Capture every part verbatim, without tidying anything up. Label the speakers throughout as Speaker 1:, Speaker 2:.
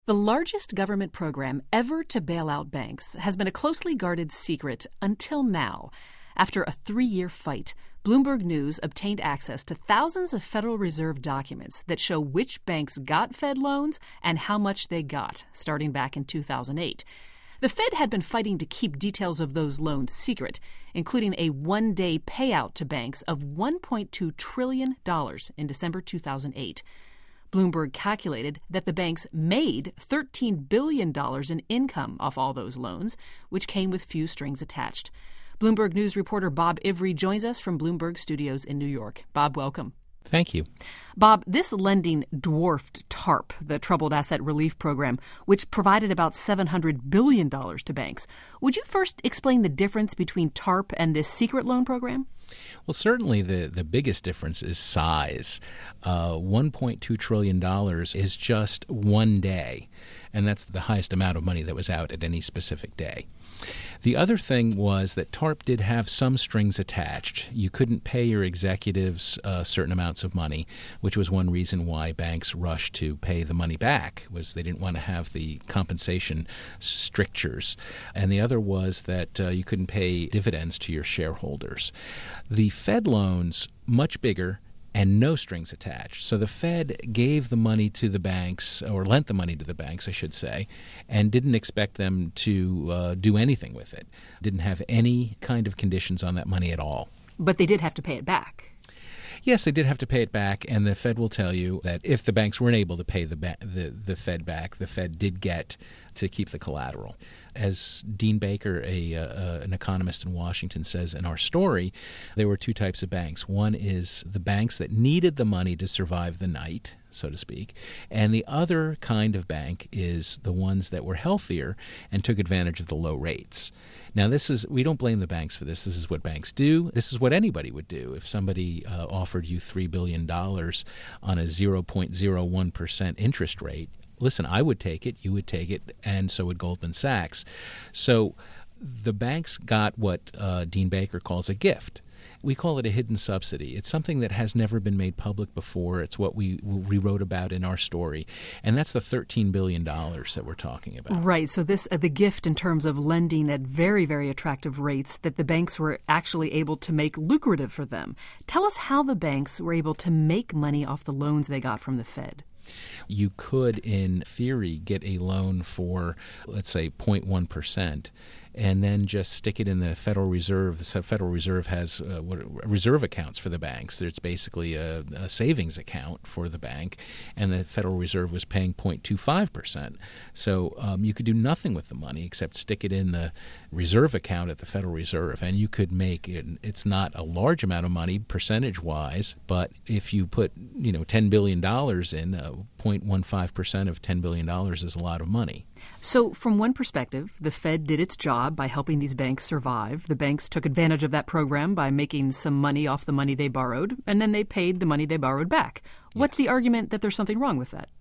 Speaker 1: The largest government program ever to bail out banks has been a closely guarded secret until now. After a three-year fight, Bloomberg News obtained access to thousands of Federal Reserve documents that show which banks got Fed loans and how much they got, starting back in two thousand eight. The Fed had been fighting to keep details of those loans secret, including a one-day payout to banks of one point two trillion dollars in December two thousand eight. Bloomberg calculated that the banks made thirteen billion dollars in income off all those loans, which came with few strings attached. Bloomberg News reporter Bob Ivry joins us from Bloomberg Studios in New York. Bob, welcome.
Speaker 2: Thank you.
Speaker 1: Bob, this lending dwarfed TARP, the Troubled Asset Relief Program, which provided about seven hundred billion dollars to banks. Would you first explain the difference between TARP and this secret loan program?
Speaker 2: Well, certainly the, the biggest difference is size. Uh, one point two trillion dollars is just one day, and that's the highest amount of money that was out at any specific day. The other thing was that TARP did have some strings attached. You couldn't pay your executives uh, certain amounts of money, which was one reason why banks rushed to pay the money back, was they didn't want to have the compensation strictures. And the other was that uh, you couldn't pay dividends to your shareholders. The Fed loans, much bigger, and no strings attached. So the Fed gave the money to the banks, or lent the money to the banks, I should say, and didn't expect them to uh, do anything with it. Didn't have any kind of conditions on that money at all.
Speaker 1: But they did have to pay it back.
Speaker 2: Yes, they did have to pay it back, and the Fed will tell you that if the banks weren't able to pay the ba- the, the Fed back, the Fed did get to keep the collateral. As Dean Baker, a, uh, an economist in Washington, says in our story, there were two types of banks. One is the banks that needed the money to survive the night, so to speak, and the other kind of bank is the ones that were healthier and took advantage of the low rates. Now, this is we don't blame the banks for this. This is what banks do. This is what anybody would do if somebody uh, offered you three billion dollars on a zero point zero one percent interest rate. Listen, I would take it, you would take it, and so would Goldman Sachs. So the banks got what uh, Dean Baker calls a gift. We call it a hidden subsidy. It's something that has never been made public before. It's what we we wrote about in our story, and that's the thirteen billion dollars that we're talking about.
Speaker 1: Right. So this uh, the gift in terms of lending at very, very attractive rates that the banks were actually able to make lucrative for them. Tell us how the banks were able to make money off the loans they got from the Fed.
Speaker 2: You could, in theory, get a loan for, let's say, zero point one percent, and then just stick it in the Federal Reserve. The Federal Reserve has uh, what, reserve accounts for the banks. It's basically a, a savings account for the bank, and the Federal Reserve was paying zero point two five percent. So um, you could do nothing with the money except stick it in the reserve account at the Federal Reserve, and you could make it. It's not a large amount of money percentage-wise, but if you put, you know, ten billion dollars in, uh, zero point one five percent of ten billion dollars is a lot of money.
Speaker 1: So from one perspective, the Fed did its job by helping these banks survive. The banks took advantage of that program by making some money off the money they borrowed, and then they paid the money they borrowed back. What's
Speaker 2: Yes.
Speaker 1: the argument that there's something wrong with that?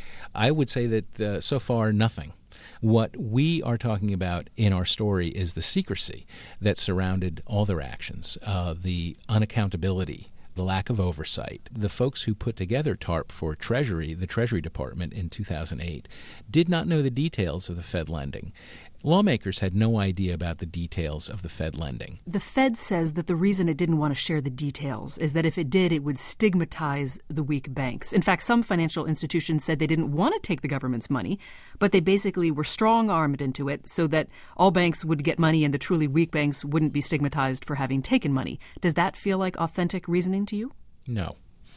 Speaker 2: I would say that uh, so far, nothing. What we are talking about in our story is the secrecy that surrounded all their actions, uh, the unaccountability, the lack of oversight. The folks who put together TARP for Treasury, the Treasury Department in two thousand eight, did not know the details of the Fed lending. Lawmakers had no idea about the details of the Fed lending.
Speaker 1: The Fed says that the reason it didn't want to share the details is that if it did, it would stigmatize the weak banks. In fact, some financial institutions said they didn't want to take the government's money, but they basically were strong-armed into it so that all banks would get money and the truly weak banks wouldn't be stigmatized for having taken money. Does that feel like authentic reasoning to you?
Speaker 2: No.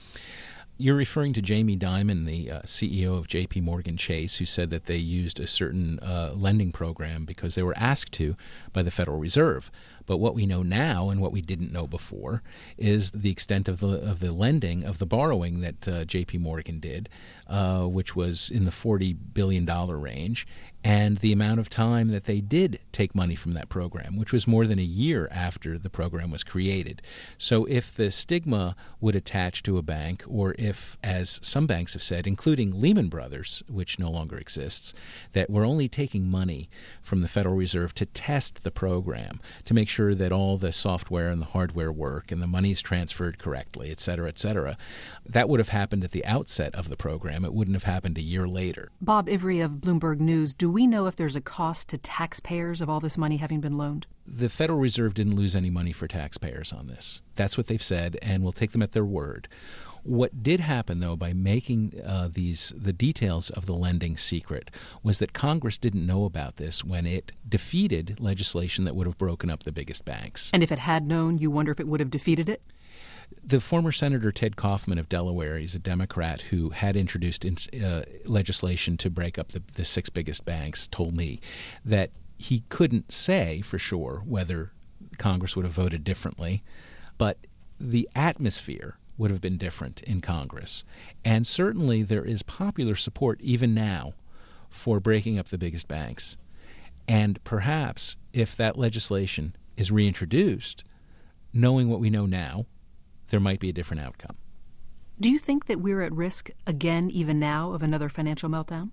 Speaker 2: You're referring to Jamie Dimon, the uh, C E O of J P Morgan Chase, who said that they used a certain uh, lending program because they were asked to by the Federal Reserve. But what we know now and what we didn't know before is the extent of the of the lending, of the borrowing that uh, J P Morgan did, uh, which was in the forty billion dollars range, and the amount of time that they did take money from that program, which was more than a year after the program was created. So if the stigma would attach to a bank, or if, as some banks have said, including Lehman Brothers, which no longer exists, that we're only taking money from the Federal Reserve to test the program, to make sure that all the software and the hardware work and the money is transferred correctly, et cetera, et cetera. That would have happened at the outset of the program. It wouldn't have happened a year later.
Speaker 1: Bob Ivry of Bloomberg News, do we know if there's a cost to taxpayers of all this money having been loaned?
Speaker 2: The Federal Reserve didn't lose any money for taxpayers on this. That's what they've said, and we'll take them at their word. What did happen, though, by making uh, these the details of the lending secret was that Congress didn't know about this when it defeated legislation that would have broken up the biggest banks.
Speaker 1: And if it had known, you wonder if it would have defeated it?
Speaker 2: The former Senator Ted Kaufman of Delaware, he's a Democrat who had introduced in, uh, legislation to break up the, the six biggest banks, told me that he couldn't say for sure whether Congress would have voted differently, but the atmosphere would have been different in Congress. And certainly there is popular support even now for breaking up the biggest banks. And perhaps if that legislation is reintroduced, knowing what we know now, there might be a different outcome.
Speaker 1: Do you think that we're at risk again, even now, of another financial meltdown?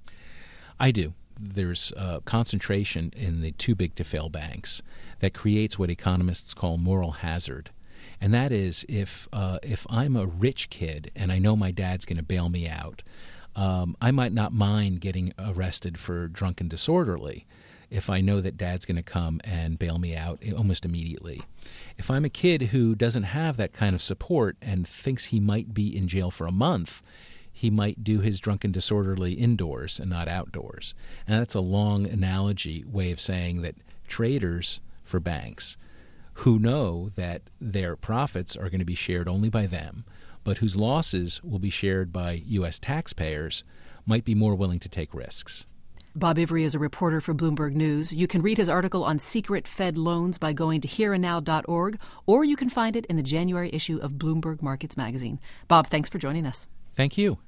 Speaker 2: I do. There's a concentration in the too big to fail banks that creates what economists call moral hazard. And that is if uh, if I'm a rich kid and I know my dad's going to bail me out, um, I might not mind getting arrested for drunken disorderly if I know that dad's going to come and bail me out almost immediately. If I'm a kid who doesn't have that kind of support and thinks he might be in jail for a month, he might do his drunken disorderly indoors and not outdoors. And that's a long analogy way of saying that traders for banks who know that their profits are going to be shared only by them, but whose losses will be shared by U S taxpayers, might be more willing to take risks.
Speaker 1: Bob Ivry is a reporter for Bloomberg News. You can read his article on secret Fed loans by going to here and now dot org, or you can find it in the January issue of Bloomberg Markets Magazine. Bob, thanks for joining us.
Speaker 2: Thank you.